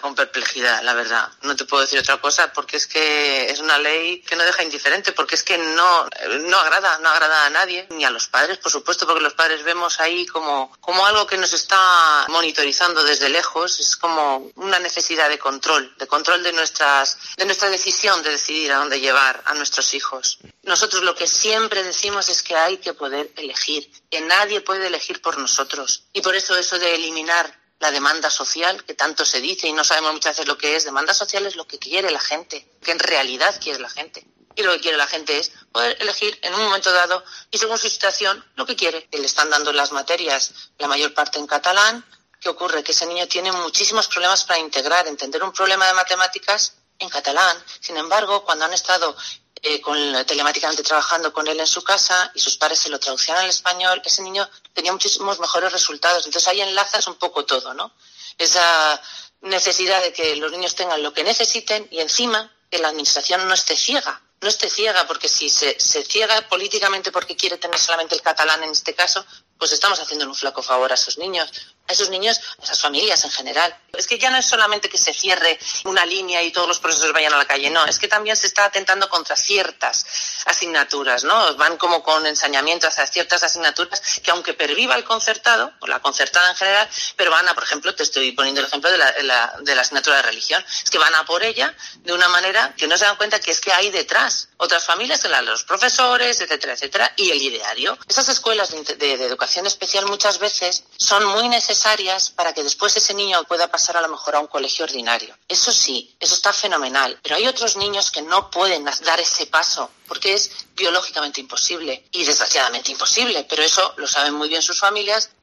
Con perplejidad, la verdad. No te puedo decir otra cosa porque es que es una ley que no deja indiferente, porque es que no agrada a nadie, ni a los padres, por supuesto, porque los padres vemos ahí como algo que nos está monitorizando desde lejos. Es como una necesidad de control de nuestra decisión de decidir a dónde llevar a nuestros hijos. Nosotros lo que siempre decimos es que hay que poder elegir, que nadie puede elegir por nosotros. Y por eso de eliminar la demanda social, que tanto se dice y no sabemos muchas veces lo que es. Demanda social es lo que quiere la gente, que en realidad quiere la gente. Y lo que quiere la gente es poder elegir en un momento dado y según su situación lo que quiere. Le están dando las materias, la mayor parte en catalán. ¿Qué ocurre? Que ese niño tiene muchísimos problemas para entender un problema de matemáticas en catalán. Sin embargo, cuando han estado telemáticamente trabajando con él en su casa y sus padres se lo traducían al español, ese niño tenía muchísimos mejores resultados. Entonces ahí enlazas un poco todo, ¿no? Esa necesidad de que los niños tengan lo que necesiten y encima que la administración no esté ciega, porque si se ciega políticamente porque quiere tener solamente el catalán en este caso, pues estamos haciendo un flaco favor a esos niños, a esas familias en general. Es que ya no es solamente que se cierre una línea y todos los profesores vayan a la calle, no, es que también se está atentando contra ciertas asignaturas, ¿no? Van como con ensañamiento hacia ciertas asignaturas que aunque perviva el concertado, o la concertada en general, pero van a, por ejemplo, te estoy poniendo el ejemplo de la asignatura de religión, es que van a por ella de una manera que no se dan cuenta que es que hay detrás otras familias, los profesores, etcétera, etcétera, y el ideario. Esas escuelas de educación especial muchas veces son muy necesarias para que después ese niño pueda pasar a lo mejor a un colegio ordinario. Eso sí, eso está fenomenal, pero hay otros niños que no pueden dar ese paso porque es biológicamente imposible y desgraciadamente imposible, pero eso lo saben muy bien sus familias